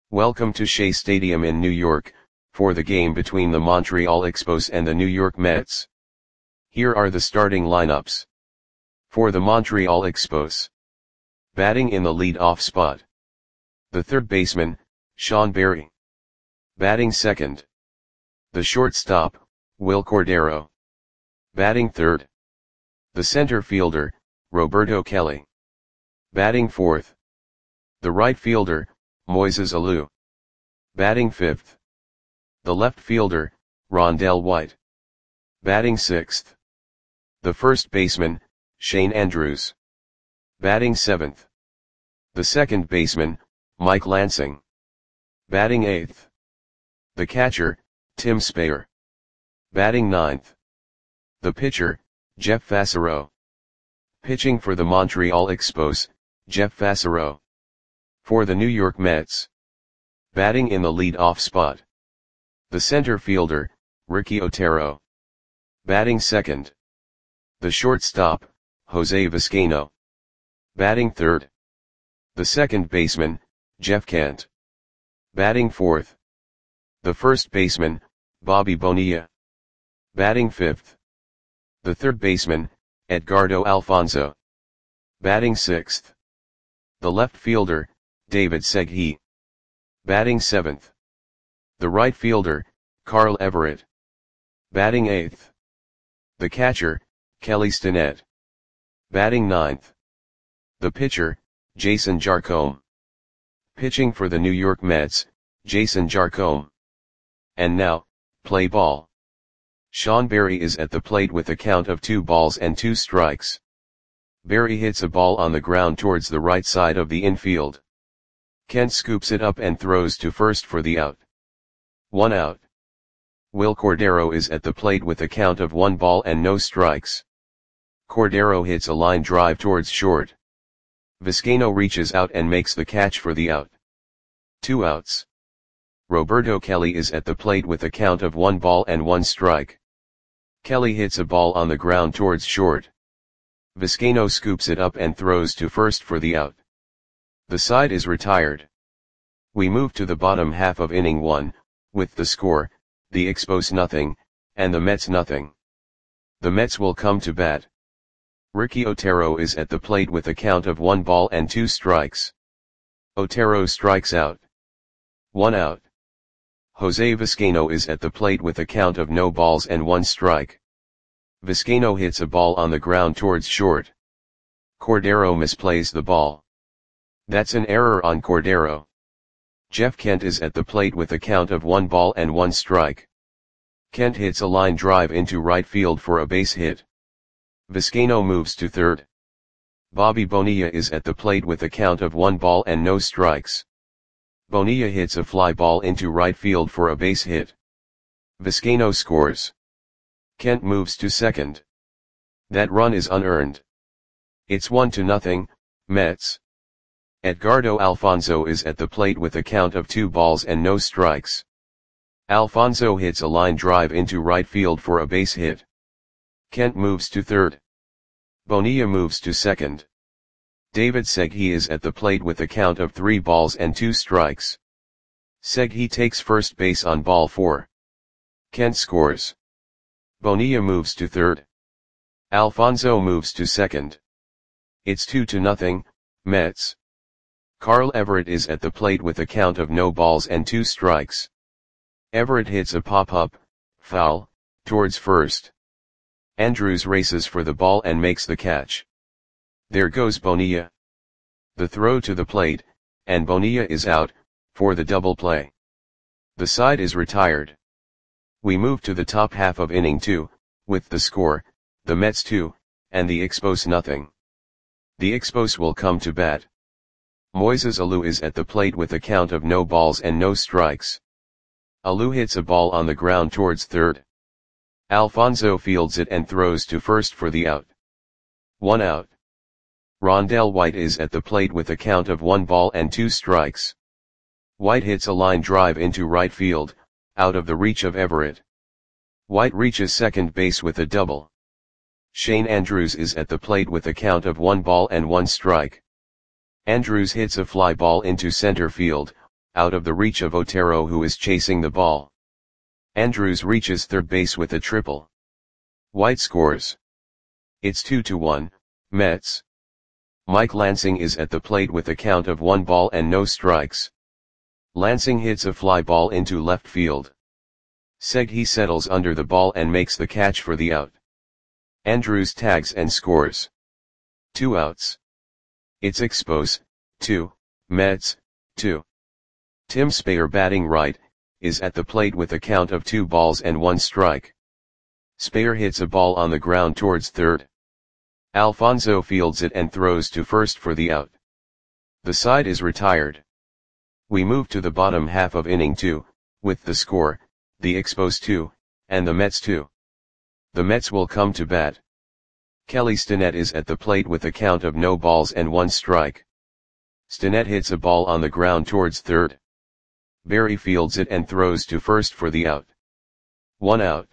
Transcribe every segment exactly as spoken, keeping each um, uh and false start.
Welcome to Shea Stadium in New York, for the game between the Montreal Expos and the New York Mets. Here are the starting lineups. For the Montreal Expos. Batting in the lead-off spot. The third baseman, Sean Berry. Batting second. The shortstop, Wil Cordero. Batting third. The center fielder, Roberto Kelly. Batting fourth. The right fielder, Moises Alou. Batting fifth. The left fielder, Rondell White. Batting sixth. The first baseman, Shane Andrews. Batting seventh. The second baseman, Mike Lansing. Batting eighth. The catcher, Tim Speyer. Batting ninth. The pitcher, Jeff Fassero. Pitching for the Montreal Expos, Jeff Fassero. For the New York Mets. Batting in the lead-off spot. The center fielder, Ricky Otero. Batting second. The shortstop, Jose Vizcaino. Batting third. The second baseman, Jeff Kent. Batting fourth. The first baseman, Bobby Bonilla. Batting fifth. The third baseman, Edgardo Alfonzo. Batting sixth. The left fielder, David Segui. Batting seventh. The right fielder, Carl Everett. Batting eighth. The catcher, Kelly Stinnett. Batting ninth. The pitcher, Jason Jarcombe. Pitching for the New York Mets, Jason Jarcombe. And now, play ball. Sean Berry is at the plate with a count of two balls and two strikes. Berry hits a ball on the ground towards the right side of the infield. Kent scoops it up and throws to first for the out. One out. Wil Cordero is at the plate with a count of one ball and no strikes. Cordero hits a line drive towards short. Vizcaino reaches out and makes the catch for the out. Two outs. Roberto Kelly is at the plate with a count of one ball and one strike. Kelly hits a ball on the ground towards short. Vizcaino scoops it up and throws to first for the out. The side is retired. We move to the bottom half of inning one, with the score, the Expos nothing, and the Mets nothing. The Mets will come to bat. Ricky Otero is at the plate with a count of one ball and two strikes. Otero strikes out. One out. Jose Vizcaino is at the plate with a count of no balls and one strike. Vizcaino hits a ball on the ground towards short. Cordero misplays the ball. That's an error on Cordero. Jeff Kent is at the plate with a count of one ball and one strike. Kent hits a line drive into right field for a base hit. Vizcaino moves to third. Bobby Bonilla is at the plate with a count of one ball and no strikes. Bonilla hits a fly ball into right field for a base hit. Vizcaino scores. Kent moves to second. That run is unearned. It's one to nothing, Mets. Edgardo Alfonzo is at the plate with a count of two balls and no strikes. Alfonzo hits a line drive into right field for a base hit. Kent moves to third. Bonilla moves to second. David Segui is at the plate with a count of three balls and two strikes. Segui takes first base on ball four. Kent scores. Bonilla moves to third. Alfonzo moves to second. It's two to nothing, Mets. Carl Everett is at the plate with a count of no balls and two strikes. Everett hits a pop-up, foul, towards first. Andrews races for the ball and makes the catch. There goes Bonilla. The throw to the plate, and Bonilla is out, for the double play. The side is retired. We move to the top half of inning two, with the score, the Mets two, and the Expos nothing. The Expos will come to bat. Moises Alou is at the plate with a count of no balls and no strikes. Alou hits a ball on the ground towards third. Alfonzo fields it and throws to first for the out. One out. Rondell White is at the plate with a count of one ball and two strikes. White hits a line drive into right field, out of the reach of Everett. White reaches second base with a double. Shane Andrews is at the plate with a count of one ball and one strike. Andrews hits a fly ball into center field, out of the reach of Otero, who is chasing the ball. Andrews reaches third base with a triple. White scores. It's two to one, Mets. Mike Lansing is at the plate with a count of one ball and no strikes. Lansing hits a fly ball into left field. Segui settles under the ball and makes the catch for the out. Andrews tags and scores. Two outs. It's Expos, two, Mets, two. Tim Speyer, batting right, is at the plate with a count of two balls and one strike. Speyer hits a ball on the ground towards third. Alfonso fields it and throws to first for the out. The side is retired. We move to the bottom half of inning two, with the score, the Expos two, and the Mets two. The Mets will come to bat. Kelly Stinnett is at the plate with a count of no balls and one strike. Stinnett hits a ball on the ground towards third. Berry fields it and throws to first for the out. One out.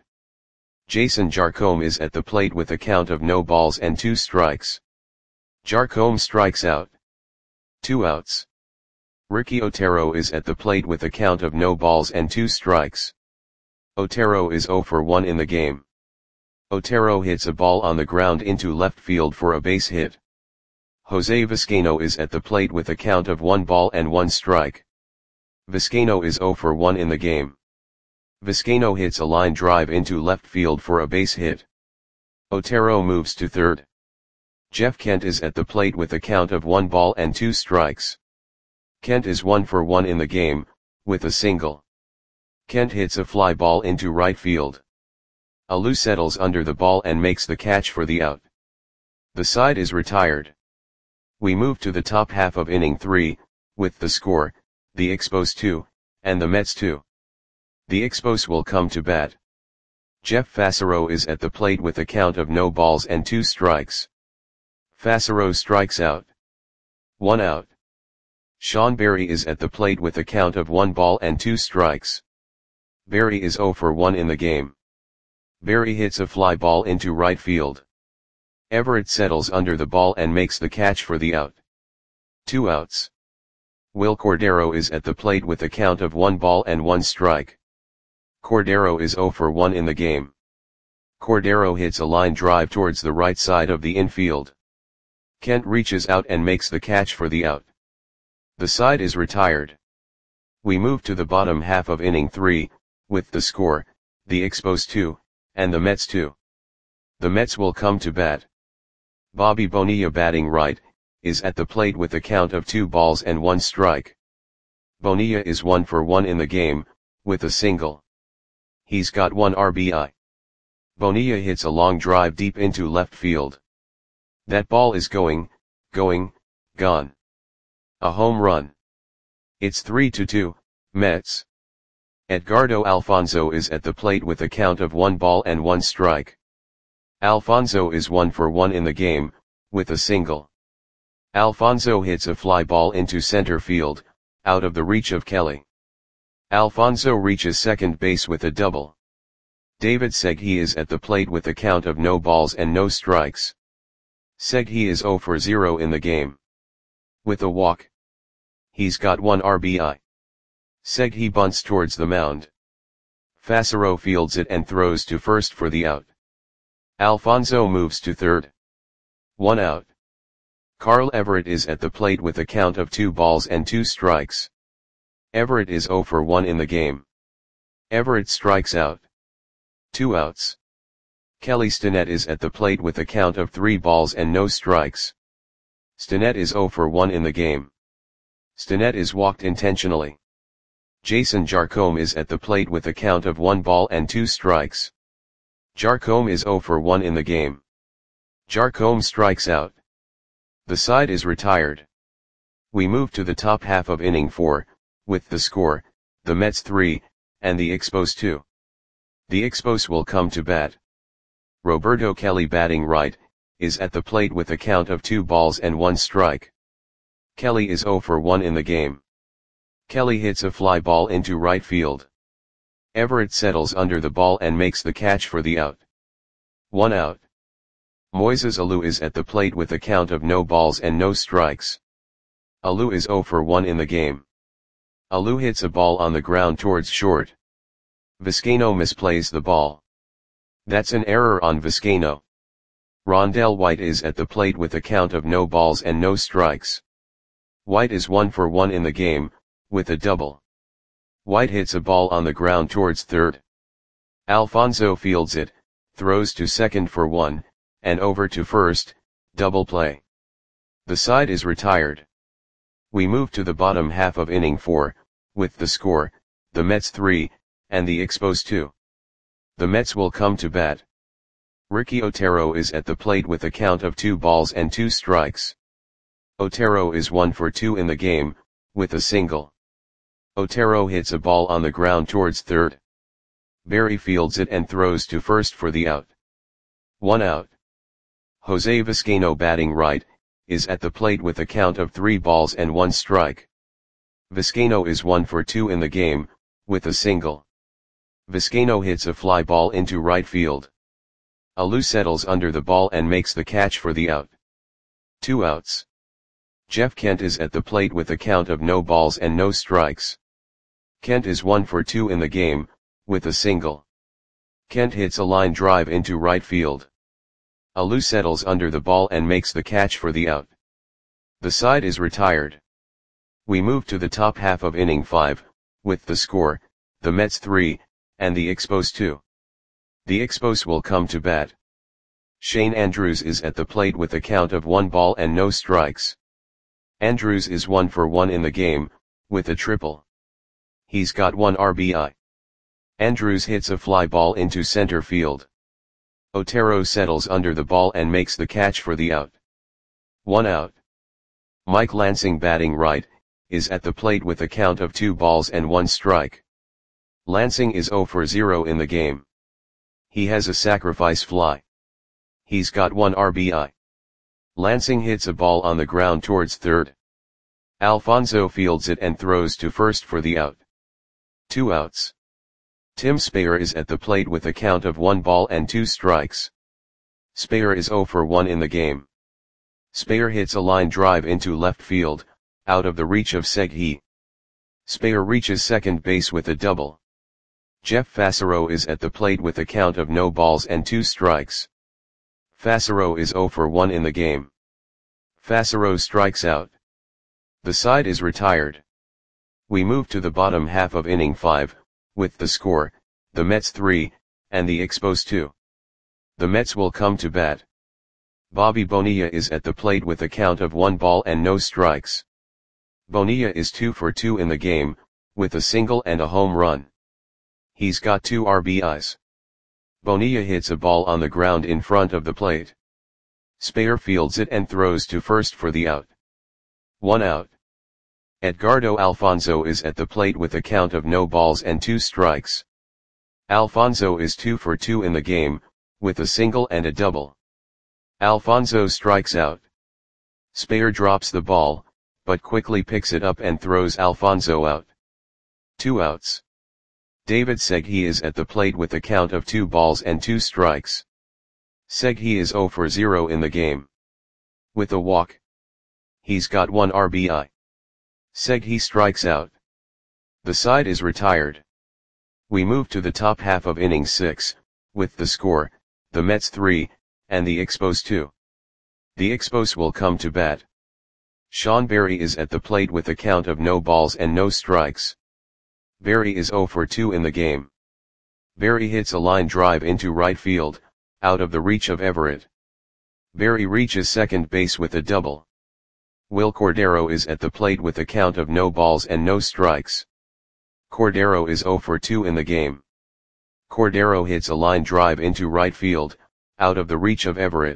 Jason Jarcombe is at the plate with a count of no balls and two strikes. Jarcombe strikes out. Two outs. Ricky Otero is at the plate with a count of no balls and two strikes. Otero is zero for one in the game. Otero hits a ball on the ground into left field for a base hit. Jose Vizcaino is at the plate with a count of one ball and one strike. Vizcaino is zero for one in the game. Vizcaino hits a line drive into left field for a base hit. Otero moves to third. Jeff Kent is at the plate with a count of one ball and two strikes. Kent is one for one in the game, with a single. Kent hits a fly ball into right field. Alou settles under the ball and makes the catch for the out. The side is retired. We move to the top half of inning three, with the score, the Expos two, and the Mets two. The Expos will come to bat. Jeff Fassero is at the plate with a count of no balls and two strikes. Fassero strikes out. One out. Sean Berry is at the plate with a count of one ball and two strikes. Berry is zero for one in the game. Berry hits a fly ball into right field. Everett settles under the ball and makes the catch for the out. Two outs. Will Cordero is at the plate with a count of one ball and one strike. Cordero is zero for one in the game. Cordero hits a line drive towards the right side of the infield. Kent reaches out and makes the catch for the out. The side is retired. We move to the bottom half of inning three, with the score, the Expos two, and the Mets two. The Mets will come to bat. Bobby Bonilla, batting right, is at the plate with a count of two balls and one strike. Bonilla is one for one in the game, with a single. He's got one R B I. Bonilla hits a long drive deep into left field. That ball is going, going, gone. A home run. It's three to two, Mets. Edgardo Alfonso is at the plate with a count of one ball and one strike. Alfonso is one for one in the game, with a single. Alfonso hits a fly ball into center field, out of the reach of Kelly. Alfonso reaches second base with a double. David Segui is at the plate with a count of no balls and no strikes. Segui is zero for zero in the game. With a walk. He's got one R B I. Segui bunts towards the mound. Fassero fields it and throws to first for the out. Alfonso moves to third. One out. Carl Everett is at the plate with a count of two balls and two strikes. Everett is zero for one in the game. Everett strikes out. Two outs. Kelly Stinnett is at the plate with a count of three balls and no strikes. Stinnett is zero for one in the game. Stinnett is walked intentionally. Jason Jarcombe is at the plate with a count of one ball and two strikes. Jarcombe is zero for one in the game. Jarcombe strikes out. The side is retired. We move to the top half of inning four, with the score, the Mets three, and the Expos two. The Expos will come to bat. Roberto Kelly, batting right, is at the plate with a count of two balls and one strike. Kelly is zero for one in the game. Kelly hits a fly ball into right field. Everett settles under the ball and makes the catch for the out. One out. Moises Alou is at the plate with a count of no balls and no strikes. Alou is zero for one in the game. Alou hits a ball on the ground towards short. Vizcaino misplays the ball. That's an error on Vizcaino. Rondell White is at the plate with a count of no balls and no strikes. White is one for one in the game, with a double. White hits a ball on the ground towards third. Alfonso fields it, throws to second for one, and over to first, double play. The side is retired. We move to the bottom half of inning four, with the score, the Mets three, and the Expos two. The Mets will come to bat. Ricky Otero is at the plate with a count of two balls and two strikes. Otero is one for two in the game, with a single. Otero hits a ball on the ground towards third. Barry fields it and throws to first for the out. One out. Jose Vizcaino, batting right, is at the plate with a count of three balls and one strike. Vizcaino is one for two in the game, with a single. Vizcaino hits a fly ball into right field. Alou settles under the ball and makes the catch for the out. Two outs. Jeff Kent is at the plate with a count of no balls and no strikes. Kent is one for two in the game, with a single. Kent hits a line drive into right field. Alou settles under the ball and makes the catch for the out. The side is retired. We move to the top half of inning five, with the score, the Mets three, and the Expos two. The Expos will come to bat. Shane Andrews is at the plate with a count of one ball and no strikes. Andrews is one for one in the game, with a triple. He's got one R B I. Andrews hits a fly ball into center field. Otero settles under the ball and makes the catch for the out. One out. Mike Lansing, batting right, is at the plate with a count of two balls and one strike. Lansing is zero for zero in the game. He has a sacrifice fly. He's got one R B I. Lansing hits a ball on the ground towards third. Alfonso fields it and throws to first for the out. Two outs. Tim Speyer is at the plate with a count of one ball and two strikes. Speyer is zero for one in the game. Speyer hits a line drive into left field, out of the reach of Segui. Speyer reaches second base with a double. Jeff Fassero is at the plate with a count of no balls and two strikes. Fassero is zero for one in the game. Fassero strikes out. The side is retired. We move to the bottom half of inning five, with the score, the Mets three, and the Expos two. The Mets will come to bat. Bobby Bonilla is at the plate with a count of one ball and no strikes. Bonilla is two for two in the game, with a single and a home run. He's got two R B Is. Bonilla hits a ball on the ground in front of the plate. Speyer fields it and throws to first for the out. One out. Edgardo Alfonso is at the plate with a count of no balls and two strikes. Alfonso is two for two in the game, with a single and a double. Alfonso strikes out. Speyer drops the ball, but quickly picks it up and throws Alfonso out. Two outs. David Segui is at the plate with a count of two balls and two strikes. Segui is zero for zero in the game. With a walk. He's got one R B I. Segui strikes out. The side is retired. We move to the top half of inning six, with the score, the Mets three, and the Expos two. The Expos will come to bat. Sean Berry is at the plate with a count of no balls and no strikes. Berry is zero for two in the game. Berry hits a line drive into right field, out of the reach of Everett. Berry reaches second base with a double. Will Cordero is at the plate with a count of no balls and no strikes. Cordero is zero for two in the game. Cordero hits a line drive into right field, out of the reach of Everett.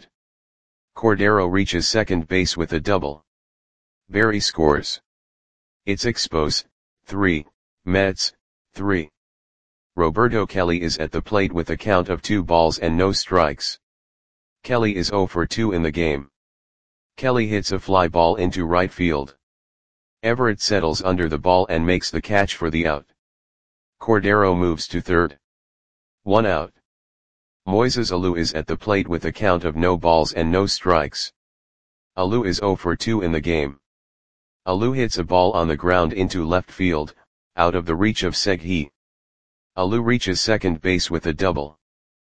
Cordero reaches second base with a double. Berry scores. It's Expos, three, Mets, three. Roberto Kelly is at the plate with a count of two balls and no strikes. Kelly is zero for two in the game. Kelly hits a fly ball into right field. Everett settles under the ball and makes the catch for the out. Cordero moves to third. One out. Moises Alou is at the plate with a count of no balls and no strikes. Alou is zero for two in the game. Alou hits a ball on the ground into left field, out of the reach of Seghi. Alou reaches second base with a double.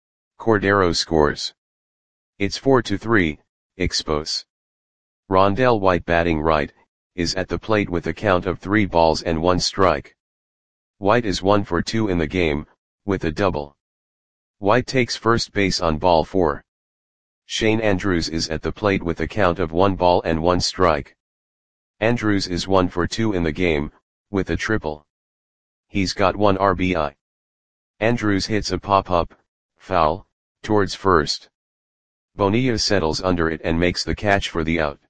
Cordero scores. It's four to three, Expos. Rondell White, batting right, is at the plate with a count of three balls and one strike. White is one for two in the game, with a double. White takes first base on ball four. Shane Andrews is at the plate with a count of one ball and one strike. Andrews is one for two in the game, with a triple. He's got one R B I. Andrews hits a pop-up, foul, towards first. Bonilla settles under it and makes the catch for the out.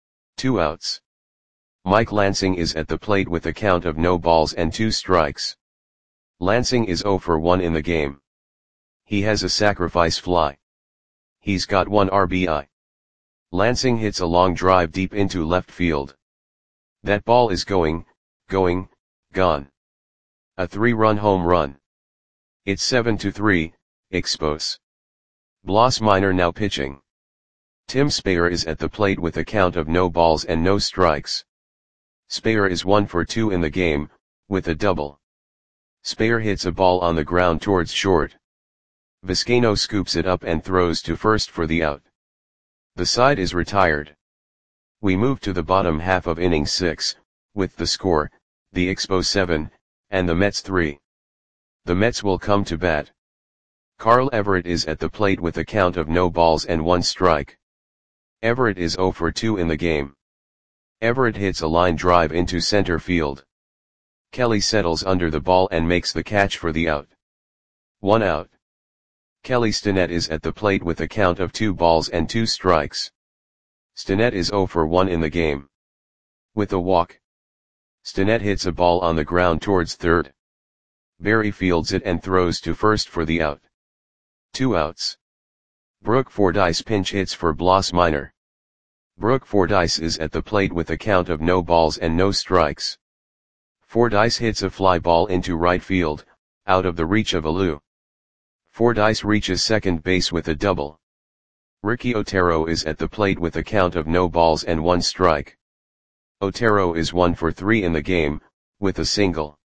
Two outs. Mike Lansing is at the plate with a count of no balls and two strikes. Lansing is zero for one in the game. He has a sacrifice fly. He's got one R B I. Lansing hits a long drive deep into left field. That ball is going, going, gone. A three-run home run. It's seven to three, Expos. Blas Minor now pitching. Tim Speyer is at the plate with a count of no balls and no strikes. Speyer is one for two in the game, with a double. Speyer hits a ball on the ground towards short. Vizcaino scoops it up and throws to first for the out. The side is retired. We move to the bottom half of inning six, with the score, the Expos seven, and the Mets three. The Mets will come to bat. Carl Everett is at the plate with a count of no balls and one strike. Everett is zero for two in the game. Everett hits a line drive into center field. Kelly settles under the ball and makes the catch for the out. One out. Kelly Stinnett is at the plate with a count of two balls and two strikes. Stinnett is zero for one in the game. With a walk. Stinnett hits a ball on the ground towards third. Berry fields it and throws to first for the out. Two outs. Brooke Fordyce pinch hits for Blas Minor. Brooke Fordyce is at the plate with a count of no balls and no strikes. Fordyce hits a fly ball into right field, out of the reach of Alou. Fordyce reaches second base with a double. Ricky Otero is at the plate with a count of no balls and one strike. Otero is one for three in the game, with a single.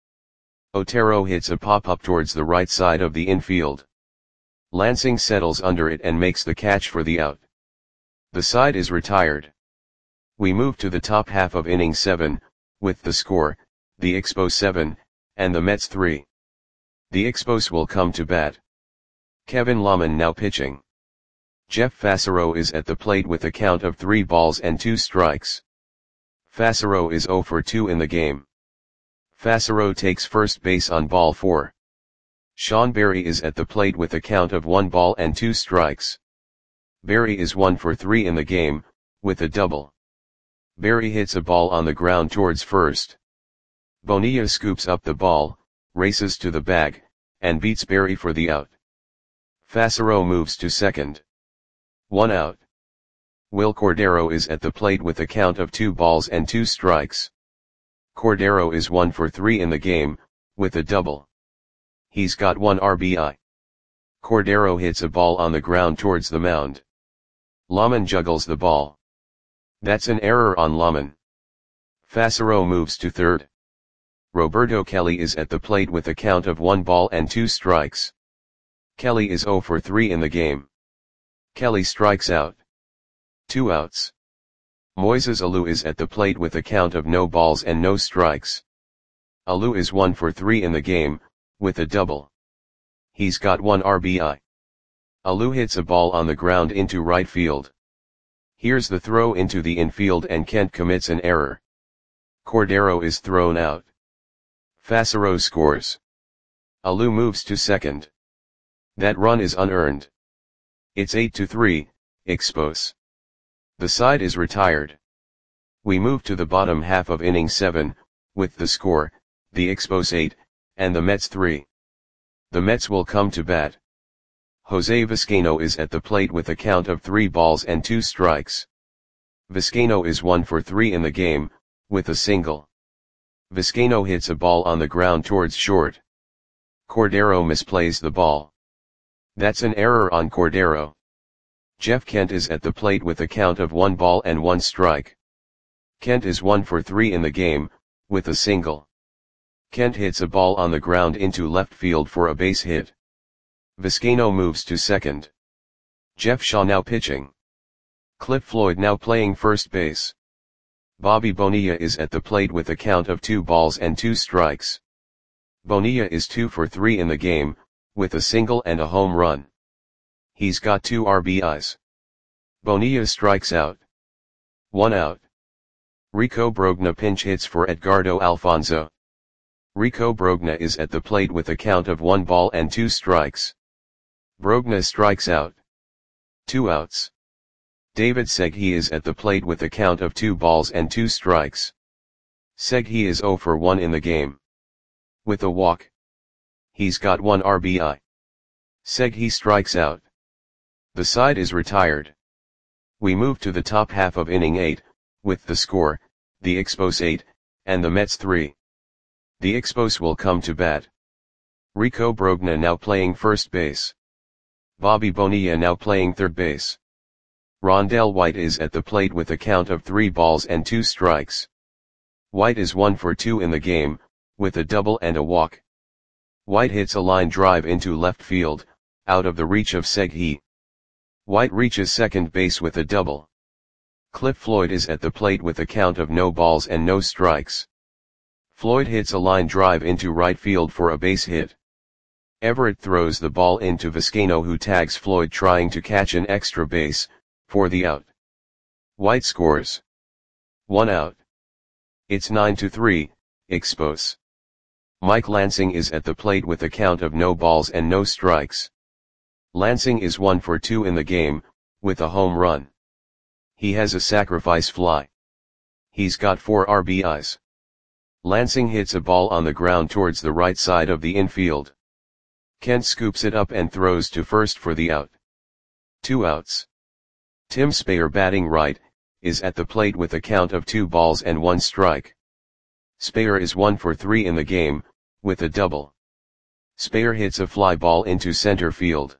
Otero hits a pop-up towards the right side of the infield. Lansing settles under it and makes the catch for the out. The side is retired. We move to the top half of inning seven, with the score, the Expos seven, and the Mets three. The Expos will come to bat. Kevin Lahman now pitching. Jeff Fassero is at the plate with a count of three balls and two strikes. Fassero is zero for two in the game. Fassero takes first base on ball four. Sean Berry is at the plate with a count of one ball and two strikes. Berry is one for three in the game, with a double. Berry hits a ball on the ground towards first. Bonilla scoops up the ball, races to the bag, and beats Berry for the out. Fassero moves to second. One out. Will Cordero is at the plate with a count of two balls and two strikes. Cordero is one for three in the game, with a double. He's got one R B I. Cordero hits a ball on the ground towards the mound. Lahman juggles the ball. That's an error on Lahman. Fassero moves to third. Roberto Kelly is at the plate with a count of one ball and two strikes. Kelly is zero for three in the game. Kelly strikes out. Two outs. Moises Alou is at the plate with a count of no balls and no strikes. Alou is one for three in the game, with a double. He's got one R B I. Alou hits a ball on the ground into right field. Here's the throw into the infield and Kent commits an error. Cordero is thrown out. Fassero scores. Alou moves to second. That run is unearned. It's eight to three, Expos. The side is retired. We move to the bottom half of inning seven, with the score, the Expos eight, and the Mets three. The Mets will come to bat. Jose Vizcaino is at the plate with a count of three balls and two strikes. Vizcaino is one for three in the game, with a single. Vizcaino hits a ball on the ground towards short. Cordero misplays the ball. That's an error on Cordero. Jeff Kent is at the plate with a count of one ball and one strike. Kent is one for three in the game, with a single. Kent hits a ball on the ground into left field for a base hit. Vizcaino moves to second. Jeff Shaw now pitching. Cliff Floyd now playing first base. Bobby Bonilla is at the plate with a count of two balls and two strikes. Bonilla is two for three in the game, with a single and a home run. He's got two R B Is. Bonilla strikes out. One out. Rico Brogna pinch hits for Edgardo Alfonzo. Rico Brogna is at the plate with a count of one ball and two strikes. Brogna strikes out. Two outs. David Segui is at the plate with a count of two balls and two strikes. Segui is zero for one in the game. With a walk. He's got one R B I. Segui strikes out. The side is retired. We move to the top half of inning eight, with the score, the Expos eight, and the Mets three. The Expos will come to bat. Rico Brogna now playing first base. Bobby Bonilla now playing third base. Rondell White is at the plate with a count of three balls and two strikes. White is one for two in the game, with a double and a walk. White hits a line drive into left field, out of the reach of Segui. White reaches second base with a double. Cliff Floyd is at the plate with a count of no balls and no strikes. Floyd hits a line drive into right field for a base hit. Everett throws the ball into Vizcaino, who tags Floyd trying to catch an extra base, for the out. White scores. One out. It's nine to three, Expos. Mike Lansing is at the plate with a count of no balls and no strikes. Lansing is one for two in the game, with a home run. He has a sacrifice fly. He's got four R B Is. Lansing hits a ball on the ground towards the right side of the infield. Kent scoops it up and throws to first for the out. Two outs. Tim Speyer, batting right, is at the plate with a count of two balls and one strike. Speyer is one for three in the game, with a double. Speyer hits a fly ball into center field.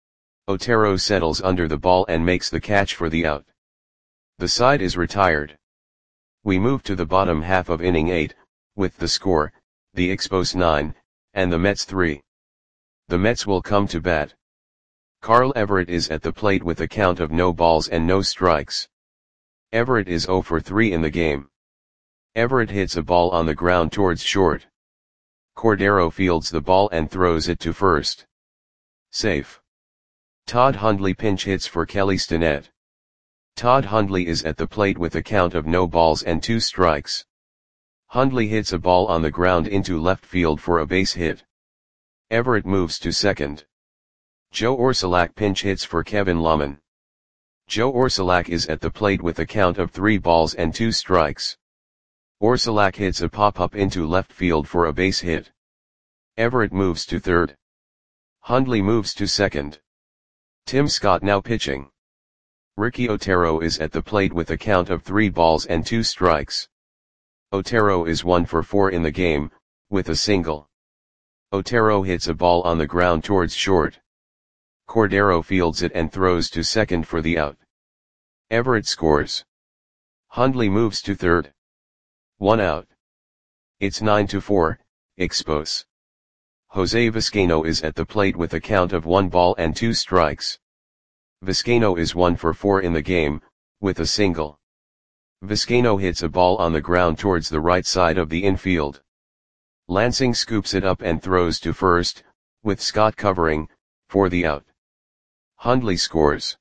Otero settles under the ball and makes the catch for the out. The side is retired. We move to the bottom half of inning eight, with the score, the Expos nine, and the Mets three. The Mets will come to bat. Carl Everett is at the plate with a count of no balls and no strikes. Everett is zero for three in the game. Everett hits a ball on the ground towards short. Cordero fields the ball and throws it to first. Safe. Todd Hundley pinch hits for Kelly Stinnett. Todd Hundley is at the plate with a count of no balls and two strikes. Hundley hits a ball on the ground into left field for a base hit. Everett moves to second. Joe Orsulak pinch hits for Kevin Lawman. Joe Orsulak is at the plate with a count of three balls and two strikes. Orsulak hits a pop-up into left field for a base hit. Everett moves to third. Hundley moves to second. Tim Scott now pitching. Ricky Otero is at the plate with a count of three balls and two strikes. Otero is one for four in the game, with a single. Otero hits a ball on the ground towards short. Cordero fields it and throws to second for the out. Everett scores. Hundley moves to third. One out. It's nine to four, Expos. Jose Vizcaino is at the plate with a count of one ball and two strikes. Vizcaino is one for four in the game, with a single. Vizcaino hits a ball on the ground towards the right side of the infield. Lansing scoops it up and throws to first, with Scott covering, for the out. Hundley scores.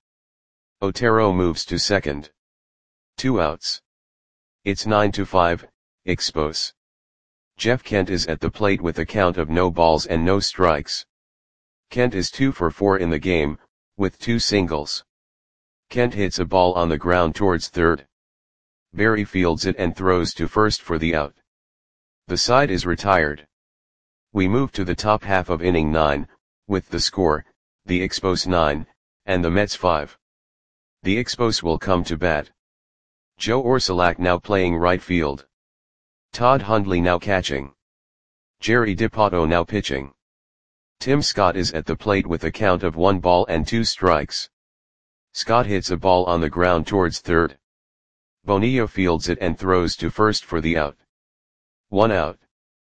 Otero moves to second. Two outs. It's nine to five, Expos. Jeff Kent is at the plate with a count of no balls and no strikes. Kent is two for four in the game, with two singles. Kent hits a ball on the ground towards third. Berry fields it and throws to first for the out. The side is retired. We move to the top half of inning nine, with the score, the Expos nine, and the Mets five. The Expos will come to bat. Joe Orsulak now playing right field. Todd Hundley now catching. Jerry Dipoto now pitching. Tim Scott is at the plate with a count of one ball and two strikes. Scott hits a ball on the ground towards third. Bonilla fields it and throws to first for the out. One out.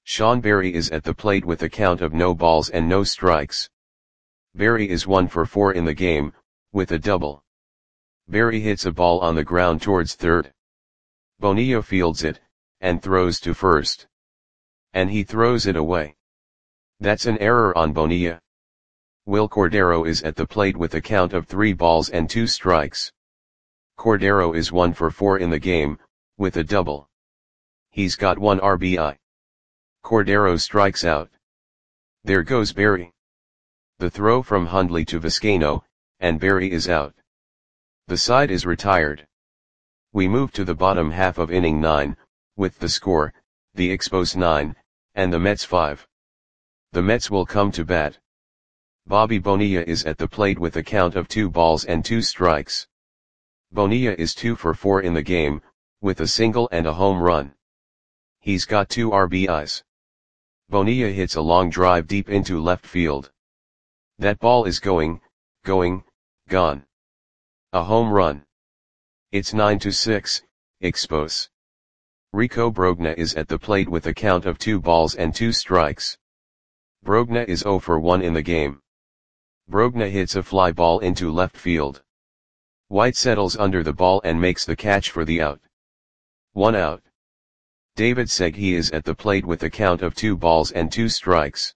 Sean Barry is at the plate with a count of no balls and no strikes. Barry is one for four in the game, with a double. Barry hits a ball on the ground towards third. Bonilla fields it, and throws to first. And he throws it away. That's an error on Bonilla. Will Cordero is at the plate with a count of three balls and two strikes. Cordero is one for four in the game, with a double. He's got one R B I. Cordero strikes out. There goes Barry. The throw from Hundley to Vizcaino, and Barry is out. The side is retired. We move to the bottom half of inning nine, with the score, the Expos nine, and the Mets five. The Mets will come to bat. Bobby Bonilla is at the plate with a count of two balls and two strikes. Bonilla is two for four in the game, with a single and a home run. He's got two R B Is. Bonilla hits a long drive deep into left field. That ball is going, going, gone. A home run. It's nine to six, Expos. Rico Brogna is at the plate with a count of two balls and two strikes. Brogna is zero for one in the game. Brogna hits a fly ball into left field. White settles under the ball and makes the catch for the out. One out. David Segui is at the plate with a count of two balls and two strikes.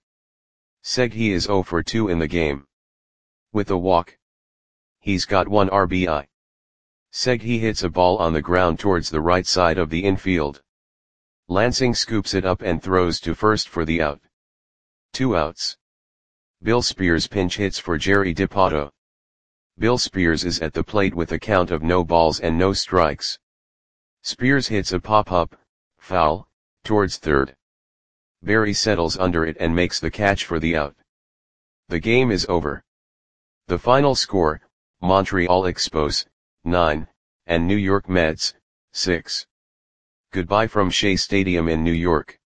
Segui is zero for two in the game. With a walk. He's got one R B I. Segui hits a ball on the ground towards the right side of the infield. Lansing scoops it up and throws to first for the out. Two outs. Bill Spears pinch hits for Jerry Dipoto. Bill Spears is at the plate with a count of no balls and no strikes. Spears hits a pop-up, foul, towards third. Barry settles under it and makes the catch for the out. The game is over. The final score, Montreal Expos, nine, and New York Mets, six. Goodbye from Shea Stadium in New York.